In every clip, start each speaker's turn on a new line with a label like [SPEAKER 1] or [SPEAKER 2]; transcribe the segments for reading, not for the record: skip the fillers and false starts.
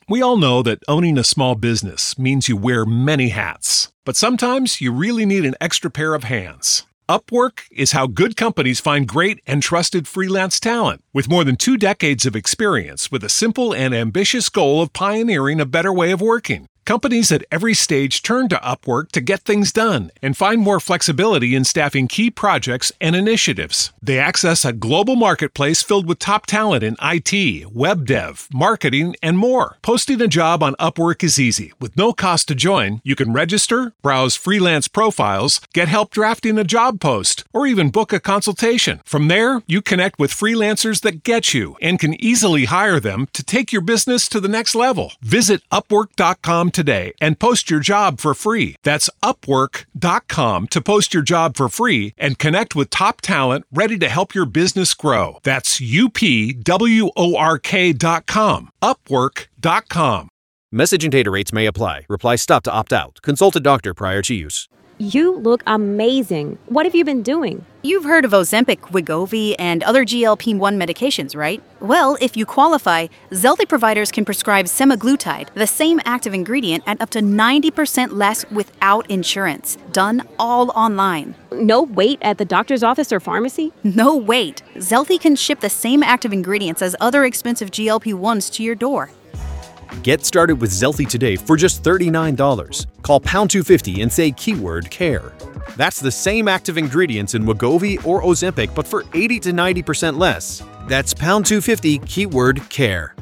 [SPEAKER 1] We all know that owning a small business means you wear many hats, but sometimes you really need an extra pair of hands. Upwork is how good companies find great and trusted freelance talent. With more than 2 decades of experience with a simple and ambitious goal of pioneering a better way of working, companies at every stage turn to Upwork to get things done and find more flexibility in staffing key projects and initiatives. They access a global marketplace filled with top talent in IT, web dev, marketing, and more. Posting a job on Upwork is easy. With no cost to join, you can register, browse freelance profiles, get help drafting a job post, or even book a consultation. From there, you connect with freelancers that get you and can easily hire them to take your business to the next level. Visit Upwork.com today and post your job for free. That's Upwork.com to post your job for free and connect with top talent ready to help your business grow. That's UPWORK.com. Upwork.com.
[SPEAKER 2] Message and data rates may apply. Reply stop to opt out. Consult a doctor prior to use.
[SPEAKER 3] You look amazing. What have you been doing?
[SPEAKER 4] You've heard of Ozempic, Wegovy, and other GLP-1 medications, right? Well, if you qualify, Zelty providers can prescribe semaglutide, the same active ingredient, at up to 90% less without insurance. Done all online.
[SPEAKER 3] No wait at the doctor's office or pharmacy?
[SPEAKER 4] No wait. Zelty can ship the same active ingredients as other expensive GLP-1s to your door.
[SPEAKER 2] Get started with Zelty today for just $39. Call pound 250 and say keyword CARE. That's the same active ingredients in Wegovy or Ozempic, but for 80 to 90% less. That's pound 250 keyword CARE.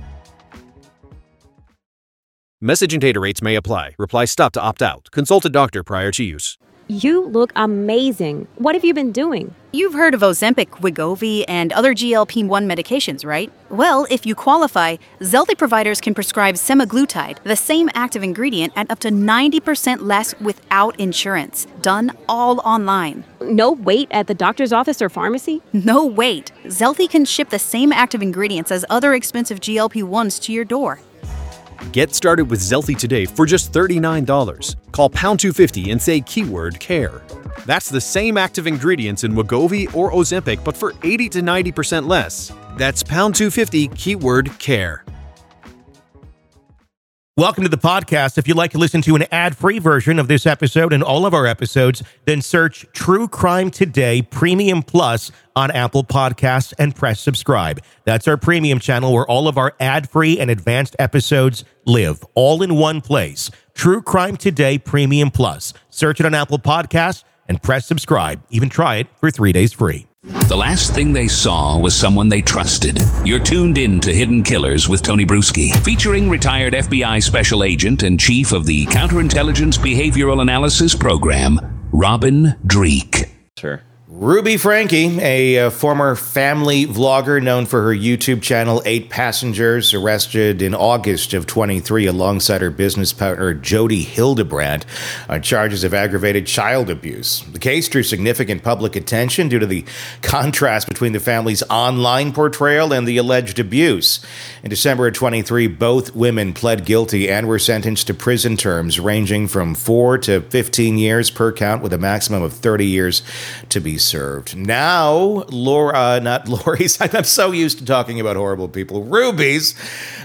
[SPEAKER 2] Message and data rates may apply. Reply stop to opt out. Consult a doctor prior to use.
[SPEAKER 3] You look amazing. What have you been doing?
[SPEAKER 4] You've heard of Ozempic, Wegovy, and other GLP-1 medications, right? Well, if you qualify, Zelty providers can prescribe semaglutide, the same active ingredient, at up to 90% less without insurance. Done all online.
[SPEAKER 3] No wait at the doctor's office or pharmacy?
[SPEAKER 4] No wait. Zelty can ship the same active ingredients as other expensive GLP-1s to your door.
[SPEAKER 2] Get started with Zelty today for just $39. Call pound 250 and say keyword CARE. That's the same active ingredients in Wegovy or Ozempic, but for 80 to 90% less. That's pound 250 keyword CARE.
[SPEAKER 5] Welcome to the podcast. If you'd like to listen to an ad-free version of this episode and all of our episodes, then search True Crime Today Premium Plus on Apple Podcasts and press subscribe. That's our premium channel where all of our ad-free and advanced episodes live, all in one place. True Crime Today Premium Plus. Search it on Apple Podcasts and press subscribe. Even try it for 3 days free.
[SPEAKER 6] The last thing they saw was someone they trusted. You're tuned in to Hidden Killers with Tony Bruschi, featuring retired FBI Special Agent and Chief of the Counterintelligence Behavioral Analysis Program, Robin Dreeke.
[SPEAKER 7] Sure.
[SPEAKER 8] Ruby Franke, a former family vlogger known for her YouTube channel 8 Passengers, arrested in August of 23 alongside her business partner Jody Hildebrandt on charges of aggravated child abuse. The case drew significant public attention due to the contrast between the family's online portrayal and the alleged abuse. In December of 23, both women pled guilty and were sentenced to prison terms ranging from 4 to 15 years per count, with a maximum of 30 years to be served. Now, Lori's, I'm so used to talking about horrible people. Ruby's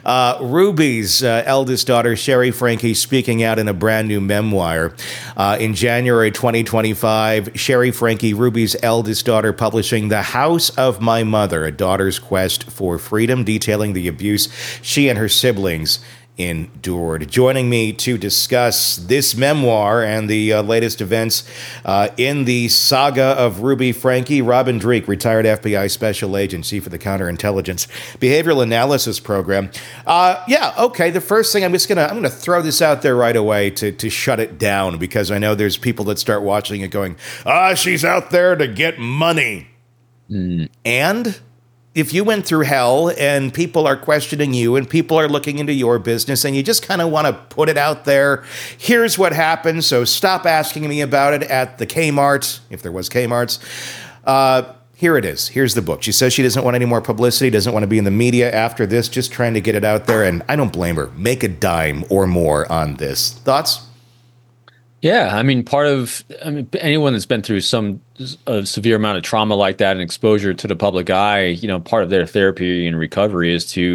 [SPEAKER 8] eldest daughter, Sherry Franke, speaking out in a brand new memoir. In January 2025, Sherry Franke, Ruby's eldest daughter, publishing The House of My Mother, A Daughter's Quest for Freedom, detailing the abuse she and her siblings endured. Joining me to discuss this memoir and the latest events in the saga of Ruby Franke, Robin Dreeke, retired FBI Special Agent, Chief of the Counterintelligence Behavioral Analysis Program. The first thing I'm gonna throw this out there right away to shut it down, because I know there's people that start watching it going, she's out there to get money. And if you went through hell and people are questioning you and people are looking into your business and you just kind of want to put it out there, here's what happened, so stop asking me about it at the Kmart, if there was Kmarts. Here it is. Here's the book. She says she doesn't want any more publicity, doesn't want to be in the media after this, just trying to get it out there, and I don't blame her. Make a dime or more on this. Thoughts?
[SPEAKER 7] Yeah, anyone that's been through a severe amount of trauma like that and exposure to the public eye, part of their therapy and recovery is to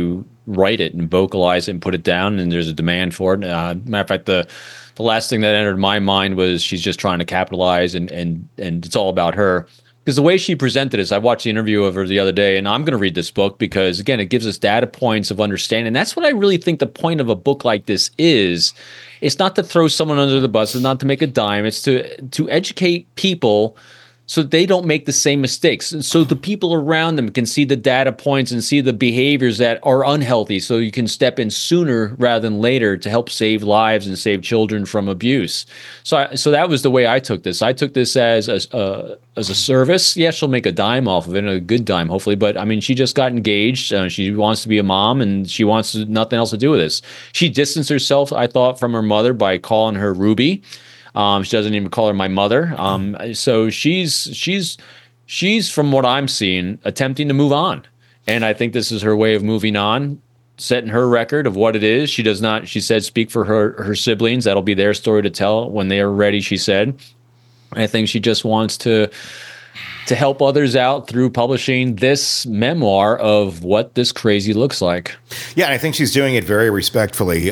[SPEAKER 7] write it and vocalize it and put it down, and there's a demand for it. Matter of fact, the last thing that entered my mind was she's just trying to capitalize, and it's all about her. Because the way she presented it, I watched the interview of her the other day, and I'm going to read this book because, again, it gives us data points of understanding. And that's what I really think the point of a book like this is. It's not to throw someone under the bus. It's not to make a dime. It's to educate people so they don't make the same mistakes. And so the people around them can see the data points and see the behaviors that are unhealthy, so you can step in sooner rather than later to help save lives and save children from abuse. So that was the way I took this. I took this as a service. Yeah, she'll make a dime off of it, a good dime, hopefully. But I mean, she just got engaged. She wants to be a mom, and she wants nothing else to do with this. She distanced herself, I thought, from her mother by calling her Ruby. She doesn't even call her my mother. So she's from what I'm seeing, attempting to move on. And I think this is her way of moving on, setting her record of what it is. She does not, she said, speak for her siblings. That'll be their story to tell when they are ready, she said. I think she just wants to help others out through publishing this memoir of what this crazy looks like.
[SPEAKER 8] Yeah, and I think she's doing it very respectfully.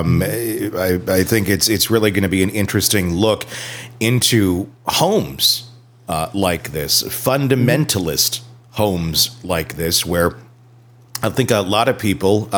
[SPEAKER 8] I think it's really going to be an interesting look into homes like this, fundamentalist homes like this, where I think a lot of people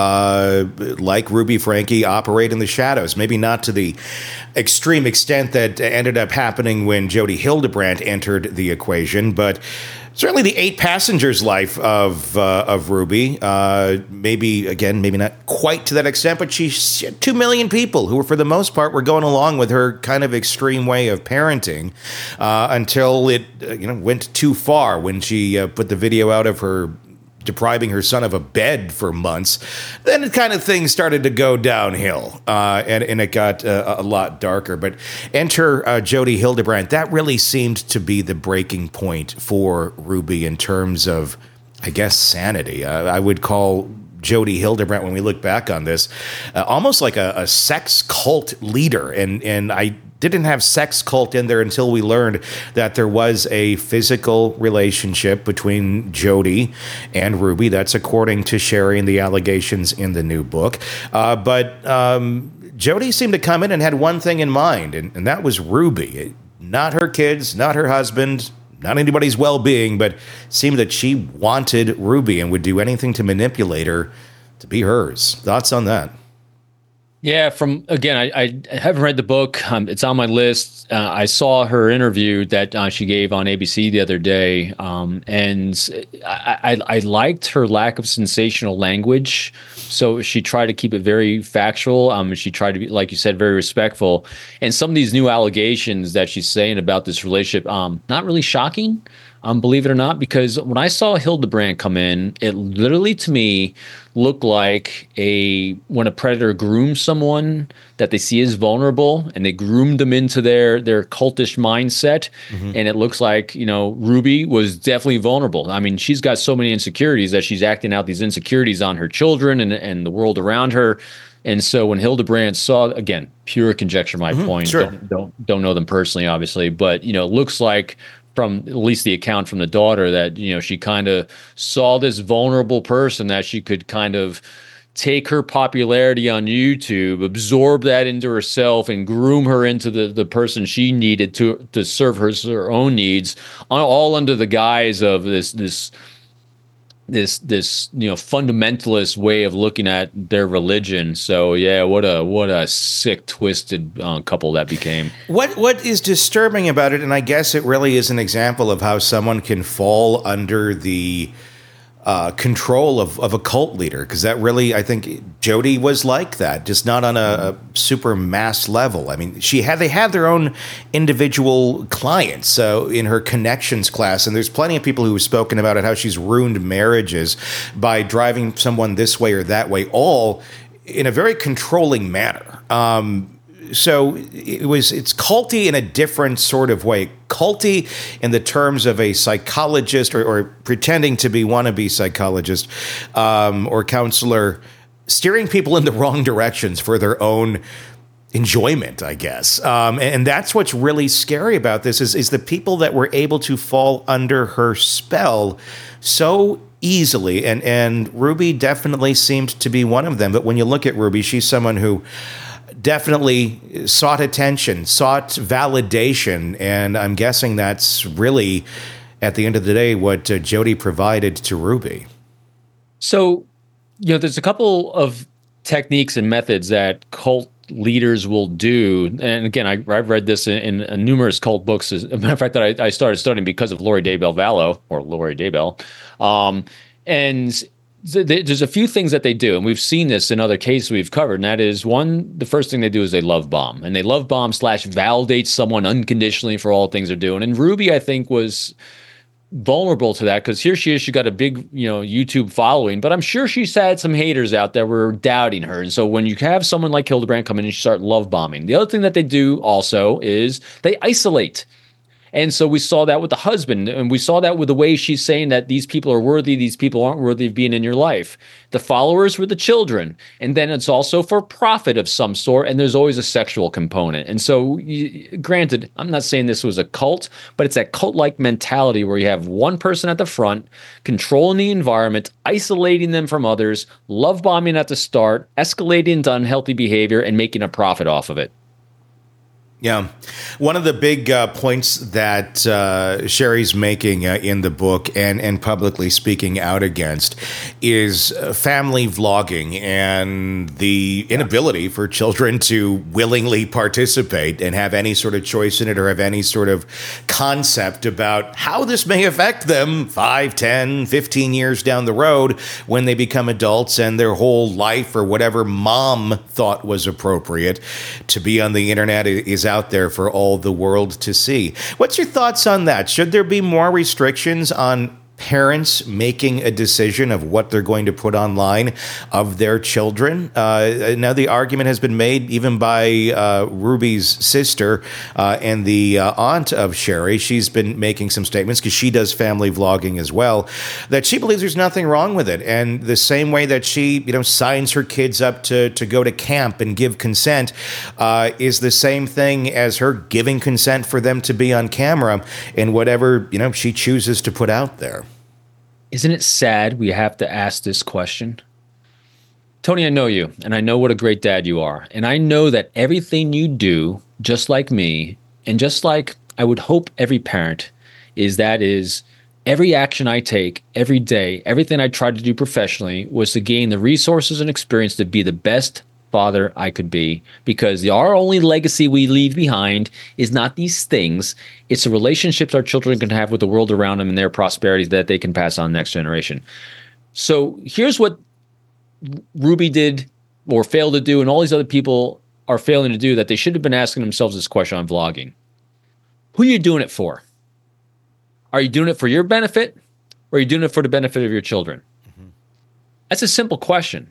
[SPEAKER 8] like Ruby Franke operate in the shadows, maybe not to the extreme extent that ended up happening when Jodi Hildebrandt entered the equation, but certainly the 8 passengers life of Ruby, maybe not quite to that extent, but she had 2 million people who were, for the most part, were going along with her kind of extreme way of parenting until it went too far when she put the video out of her depriving her son of a bed for months. Then it kind of things started to go downhill, and it got a lot darker. But enter Jodi Hildebrandt. That really seemed to be the breaking point for Ruby in terms of, I guess, sanity. I would call Jodi Hildebrandt, when we look back on this, almost like a sex cult leader. And I didn't have sex cult in there until we learned that there was a physical relationship between Jodi and Ruby. That's according to Sherry and the allegations in the new book. But Jodi seemed to come in and had one thing in mind, and that was Ruby. Not her kids, not her husband, not anybody's well-being, but it seemed that she wanted Ruby and would do anything to manipulate her to be hers. Thoughts on that?
[SPEAKER 7] Yeah, I haven't read the book. It's on my list. I saw her interview that she gave on ABC the other day, and I liked her lack of sensational language. So she tried to keep it very factual. She tried to be, like you said, very respectful. And some of these new allegations that she's saying about this relationship, not really shocking. Believe it or not, because when I saw Hildebrandt come in, it literally to me looked like when a predator grooms someone that they see as vulnerable, and they groomed them into their cultish mindset. Mm-hmm. And it looks like, Ruby was definitely vulnerable. I mean, she's got so many insecurities that she's acting out these insecurities on her children and the world around her. And so when Hildebrandt saw, again, pure conjecture, my point, sure. Don't know them personally, obviously, but, looks like, from at least the account from the daughter, that she kind of saw this vulnerable person that she could kind of take her popularity on YouTube, absorb that into herself, and groom her into the person she needed to serve her own needs, all under the guise of this fundamentalist way of looking at their religion. So yeah, what a sick, twisted couple that became.
[SPEAKER 8] What is disturbing about it, and I guess it really is an example of how someone can fall under the control of a cult leader, because that really, I think Jodi was like that, just not on a super mass level. I mean, they had their own individual clients in her connections class, and there's plenty of people who have spoken about it, how she's ruined marriages by driving someone this way or that way, all in a very controlling manner. So it's culty in a different sort of way. Culty in the terms of a psychologist or pretending to be wannabe psychologist or counselor, steering people in the wrong directions for their own enjoyment, I guess. And that's what's really scary about this is the people that were able to fall under her spell so easily, and Ruby definitely seemed to be one of them. But when you look at Ruby, she's someone who definitely sought attention, sought validation, and I'm guessing that's really, at the end of the day, what Jodi provided to Ruby.
[SPEAKER 7] So, there's a couple of techniques and methods that cult leaders will do. And again, I've read this in numerous cult books. As a matter of fact, that I started studying because of Lori Daybell Vallow, or Lori Daybell. And there's a few things that they do, and we've seen this in other cases we've covered, and that is, one, the first thing they do is they love bomb. And they love bomb / validate someone unconditionally for all things they're doing. And Ruby, I think, was vulnerable to that, because here she is, she got a big YouTube following, but I'm sure she's had some haters out there were doubting her. And so when you have someone like Hildebrand come in and start love bombing, the other thing that they do also is they isolate. And so we saw that with the husband, and we saw that with the way she's saying that these people are worthy, these people aren't worthy of being in your life. The followers were the children, and then it's also for profit of some sort, and there's always a sexual component. And so, granted, I'm not saying this was a cult, but it's that cult-like mentality where you have one person at the front, controlling the environment, isolating them from others, love bombing at the start, escalating into unhealthy behavior, and making a profit off of it.
[SPEAKER 8] Yeah. One of the big points that Sherry's making in the book and publicly speaking out against is family vlogging and the inability for children to willingly participate and have any sort of choice in it, or have any sort of concept about how this may affect them 5, 10, 15 years down the road when they become adults, and their whole life, or whatever mom thought was appropriate to be on the internet, is out there for all the world to see. What's your thoughts on that? Should there be more restrictions on parents making a decision of what they're going to put online of their children? Now, the argument has been made even by Ruby's sister and the aunt of Sherry. She's been making some statements, because she does family vlogging as well, that she believes there's nothing wrong with it. And the same way that she, signs her kids up to go to camp and give consent is the same thing as her giving consent for them to be on camera in whatever, she chooses to put out there.
[SPEAKER 7] Isn't it sad we have to ask this question? Tony, I know you, and I know what a great dad you are. And I know that everything you do, just like me, and just like I would hope every parent, is every action I take every day, everything I try to do professionally, was to gain the resources and experience to be the best father I could be, because our only legacy we leave behind is not these things. It's the relationships our children can have with the world around them and their prosperity that they can pass on to the next generation. So here's what Ruby did or failed to do, and all these other people are failing to do, that they should have been asking themselves this question on vlogging. Who are you doing it for? Are you doing it for your benefit, or are you doing it for the benefit of your children? Mm-hmm. That's a simple question.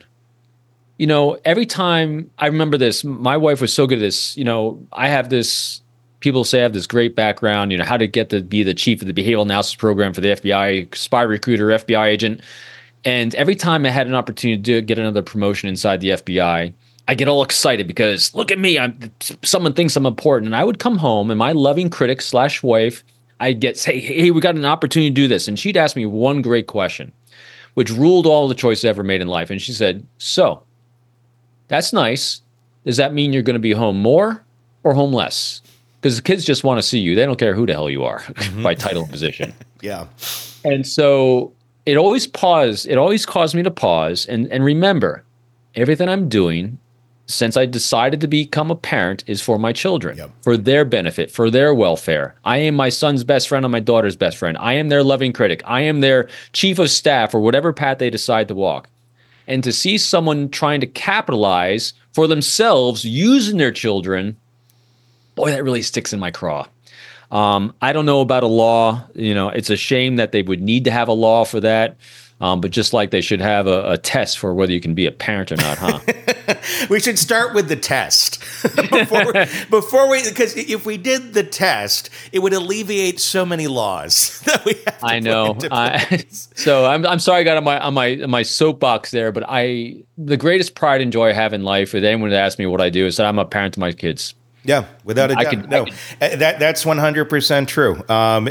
[SPEAKER 7] Every time, I remember this, my wife was so good at this. I have this, people say I have this great background, how to get to be the chief of the behavioral analysis program for the FBI, spy recruiter, FBI agent. And every time I had an opportunity to get another promotion inside the FBI, I get all excited because, look at me, someone thinks I'm important. And I would come home, and my loving critic / wife, I'd say, hey, we got an opportunity to do this. And she'd ask me one great question, which ruled all the choices I ever made in life. And she said, so, that's nice. Does that mean you're going to be home more or home less? Because the kids just want to see you. They don't care who the hell you are by title and position.
[SPEAKER 8] Yeah.
[SPEAKER 7] And so it always caused me to pause and remember, everything I'm doing since I decided to become a parent is for my children, for their benefit, for their welfare. I am my son's best friend and my daughter's best friend. I am their loving critic. I am their chief of staff, or whatever path they decide to walk. And to see someone trying to capitalize for themselves using their children, boy, that really sticks in my craw. I don't know about a law. It's a shame that they would need to have a law for that. But just like they should have a test for whether you can be a parent or not, huh?
[SPEAKER 8] We should start with the test before we, because if we did the test, it would alleviate so many laws that we have to
[SPEAKER 7] I know.
[SPEAKER 8] put into place.
[SPEAKER 7] So I'm sorry I got on my soapbox there, but the greatest pride and joy I have in life, if anyone would ask me what I do, is that I'm a parent to my kids.
[SPEAKER 8] Yeah, without a doubt. That's 100% true.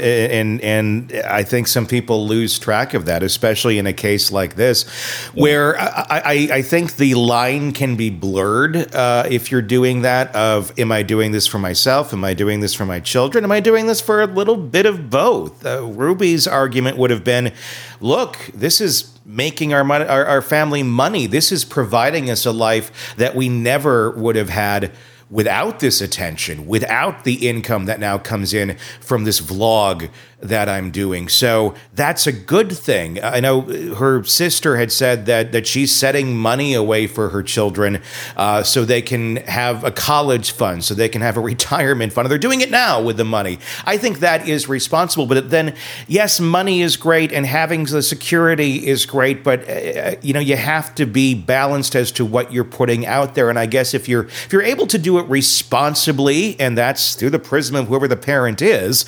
[SPEAKER 8] And I think some people lose track of that, especially in a case like this, where I think the line can be blurred if you're doing that of, am I doing this for myself? Am I doing this for my children? Am I doing this for a little bit of both? Ruby's argument would have been, look, this is making our family money. This is providing us a life that we never would have had without this attention, without the income that now comes in from this vlog that I'm doing. So that's a good thing. I know her sister had said that she's setting money away for her children so they can have a college fund, so they can have a retirement fund. They're doing it now with the money. I think that is responsible. But then, yes, money is great and having the security is great, but you have to be balanced as to what you're putting out there. And I guess if you're able to do it responsibly, and that's through the prism of whoever the parent is,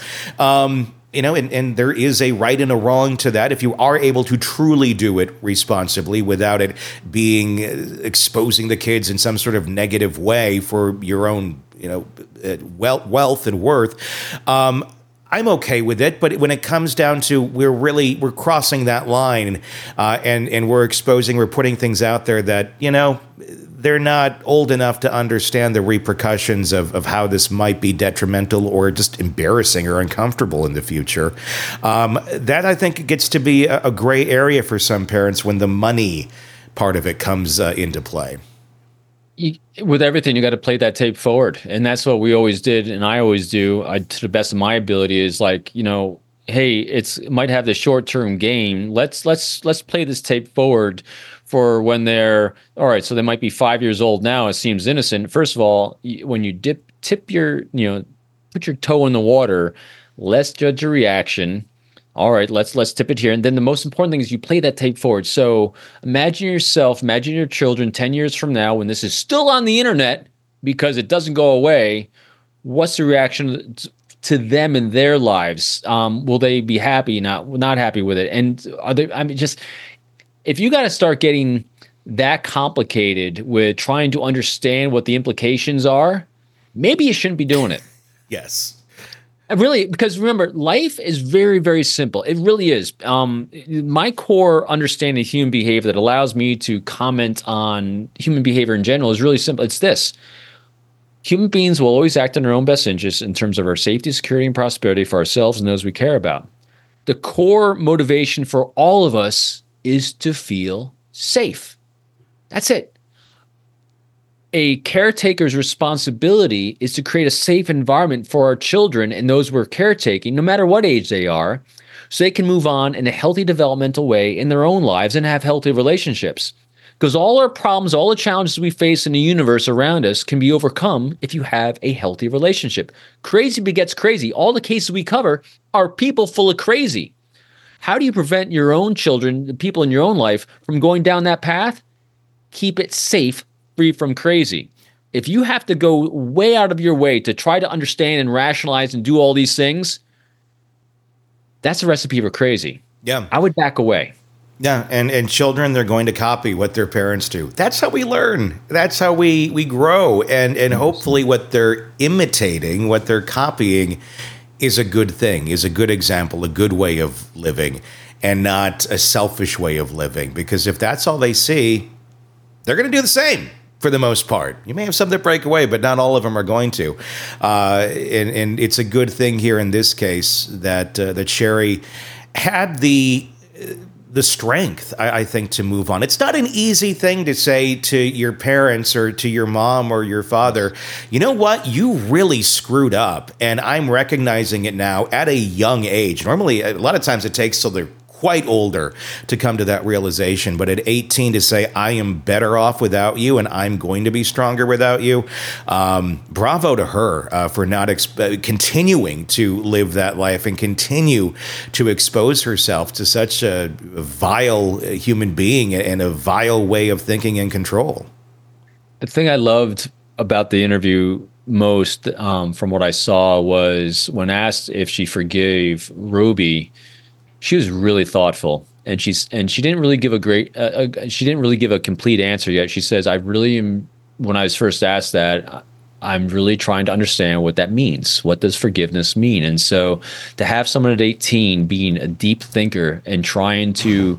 [SPEAKER 8] and there is a right and a wrong to that. If you are able to truly do it responsibly without it being exposing the kids in some sort of negative way for your own, wealth and worth, I'm okay with it. But when it comes down to we're crossing that line, and we're putting things out there that, they're not old enough to understand the repercussions of how this might be detrimental or just embarrassing or uncomfortable in the future. That, I think, gets to be a gray area for some parents when the money part of it comes into play.
[SPEAKER 7] With everything, you got to play that tape forward. And that's what we always did. And I always do, to the best of my ability, is like, hey, it might have the short-term gain. Let's play this tape forward for when they're, all right, so they might be 5 years old now. It seems innocent. First of all, when you put your toe in the water, let's judge your reaction. All right, let's tip it here. And then the most important thing is you play that tape forward. So imagine your children 10 years from now, when this is still on the internet because it doesn't go away. What's the reaction to them in their lives? Will they be happy, not happy with it? And if you got to start getting that complicated with trying to understand what the implications are, maybe you shouldn't be doing it.
[SPEAKER 8] Yes.
[SPEAKER 7] Really, because remember, life is very, very simple. It really is. My core understanding of human behavior that allows me to comment on human behavior in general is really simple. It's this. Human beings will always act in our own best interest in terms of our safety, security, and prosperity for ourselves and those we care about. The core motivation for all of us is to feel safe. That's it. A caretaker's responsibility is to create a safe environment for our children and those we're caretaking, no matter what age they are, so they can move on in a healthy developmental way in their own lives and have healthy relationships. Because all our problems, all the challenges we face in the universe around us can be overcome if you have a healthy relationship. Crazy begets crazy. All the cases we cover are people full of crazy. How do you prevent your own children, the people in your own life, from going down that path? Keep it safe, free from crazy. If you have to go way out of your way to try to understand and rationalize and do all these things, that's a recipe for crazy.
[SPEAKER 8] Yeah.
[SPEAKER 7] I would back away.
[SPEAKER 8] Yeah, and children, they're going to copy what their parents do. That's how we learn. That's how we grow. And hopefully what they're imitating, what they're copying is a good thing, is a good example, a good way of living, and not a selfish way of living. Because if that's all they see, they're going to do the same for the most part. You may have some that break away, but not all of them are going to. And it's a good thing here in this case that Sherry had the strength, I think, to move on. It's not an easy thing to say to your parents or to your mom or your father, you know what, you really screwed up, and I'm recognizing it now at a young age. Normally, a lot of times it takes till they're quite older to come to that realization. But at 18 to say, I am better off without you and I'm going to be stronger without you. Bravo to her for not continuing to live that life and continue to expose herself to such a vile human being and a vile way of thinking and control.
[SPEAKER 7] The thing I loved about the interview most from what I saw was when asked if she forgave Ruby, she was really thoughtful, and she didn't really give a complete answer yet. She says, "I really am." When I was first asked that, I'm really trying to understand what that means. What does forgiveness mean? And so to have someone at 18 being a deep thinker and trying to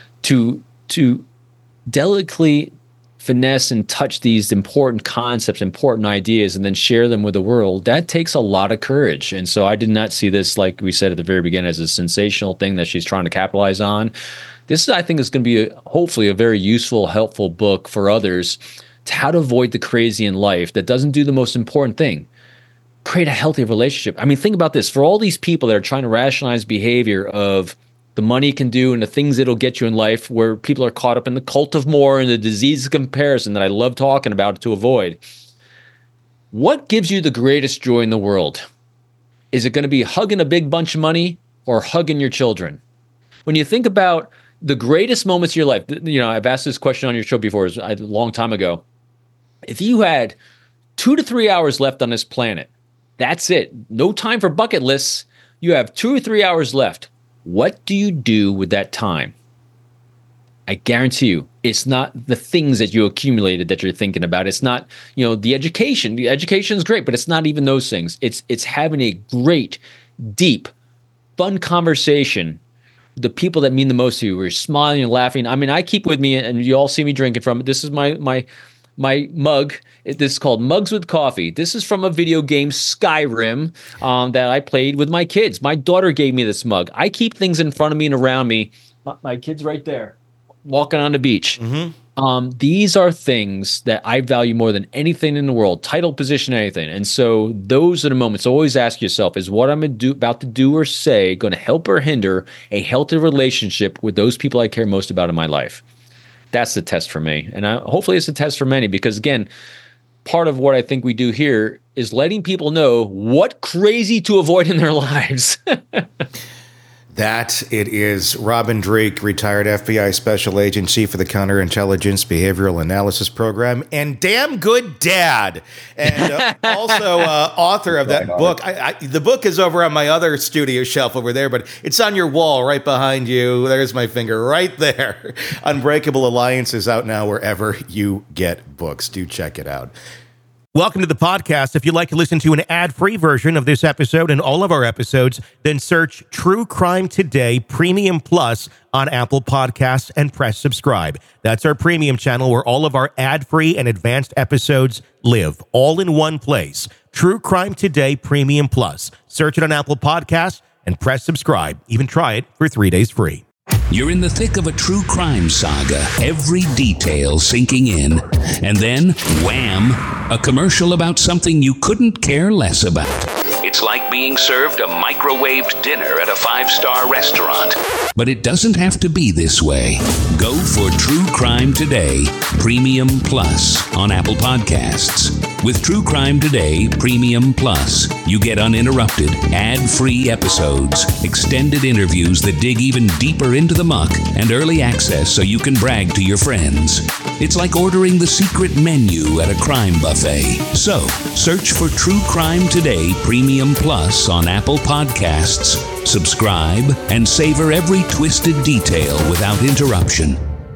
[SPEAKER 7] delicately finesse and touch these important concepts, important ideas, and then share them with the world, that takes a lot of courage. And so I did not see this, like we said at the very beginning, as a sensational thing that she's trying to capitalize on. This, I think, is going to be hopefully a very useful, helpful book for others to how to avoid the crazy in life that doesn't do the most important thing: create a healthy relationship. I mean, think about this. For all these people that are trying to rationalize behavior of the money it can do and the things it'll get you in life, where people are caught up in the cult of more and the disease of comparison that I love talking about to avoid. What gives you the greatest joy in the world? Is it going to be hugging a big bunch of money or hugging your children? When you think about the greatest moments of your life, I've asked this question on your show before, a long time ago. If you had 2 to 3 hours left on this planet, that's it. No time for bucket lists. You have 2 or 3 hours left. What do you do with that time? I guarantee you, it's not the things that you accumulated that you're thinking about. It's not, the education. The education is great, but it's not even those things. It's having a great, deep, fun conversation with the people that mean the most to you. We're smiling and laughing. I mean, I keep with me, and you all see me drinking from it. This is my mug. This is called Mugs with Coffee. This is from a video game, Skyrim, that I played with my kids. My daughter gave me this mug. I keep things in front of me and around me. My kid's right there, walking on the beach. Mm-hmm. These are things that I value more than anything in the world, title, position, anything. And so those are the moments. Always ask yourself, is what I'm about to do or say going to help or hinder a healthy relationship with those people I care most about in my life? That's the test for me. And hopefully it's a test for many, because, again, part of what I think we do here is letting people know what crazy to avoid in their lives.
[SPEAKER 8] That it is. Robin Dreeke, retired FBI special agent, chief of the Counterintelligence Behavioral Analysis Program, and damn good dad, and also author of that book. The book is over on my other studio shelf over there, but it's on your wall right behind you. There's my finger right there. Unbreakable Alliance is out now wherever you get books. Do check it out.
[SPEAKER 5] Welcome to the podcast. If you'd like to listen to an ad-free version of this episode and all of our episodes, then search True Crime Today Premium Plus on Apple Podcasts and press subscribe. That's our premium channel where all of our ad-free and advanced episodes live, all in one place. True Crime Today Premium Plus. Search it on Apple Podcasts and press subscribe. Even try it for 3 days free.
[SPEAKER 6] You're in the thick of a true crime saga, every detail sinking in. And then, wham, a commercial about something you couldn't care less about. It's like being served a microwaved dinner at a 5-star restaurant. But it doesn't have to be this way. Go for True Crime Today Premium Plus on Apple Podcasts. With True Crime Today Premium Plus, you get uninterrupted, ad-free episodes, extended interviews that dig even deeper into the muck, and early access so you can brag to your friends. It's like ordering the secret menu at a crime buffet. So, search for True Crime Today Premium Plus on Apple Podcasts, subscribe, and savor every twisted detail without interruption.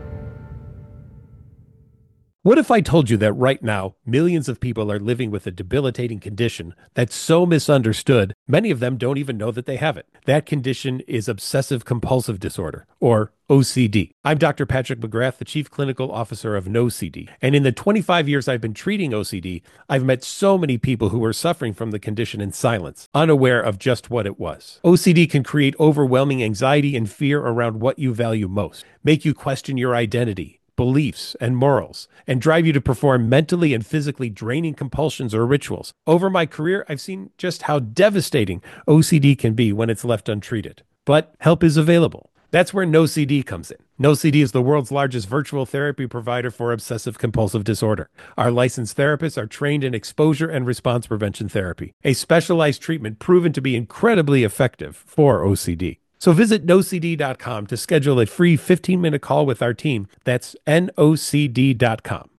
[SPEAKER 9] What if I told you that right now, millions of people are living with a debilitating condition that's so misunderstood, many of them don't even know that they have it? That condition is obsessive compulsive disorder, or OCD. I'm Dr. Patrick McGrath, the Chief Clinical Officer of NoCD. And in the 25 years I've been treating OCD, I've met so many people who were suffering from the condition in silence, unaware of just what it was. OCD can create overwhelming anxiety and fear around what you value most, make you question your identity, beliefs, and morals, and drive you to perform mentally and physically draining compulsions or rituals. Over my career, I've seen just how devastating OCD can be when it's left untreated. But help is available. That's where NoCD comes in. NoCD is the world's largest virtual therapy provider for obsessive compulsive disorder. Our licensed therapists are trained in exposure and response prevention therapy, a specialized treatment proven to be incredibly effective for OCD. So visit nocd.com to schedule a free 15-minute call with our team. That's nocd.com.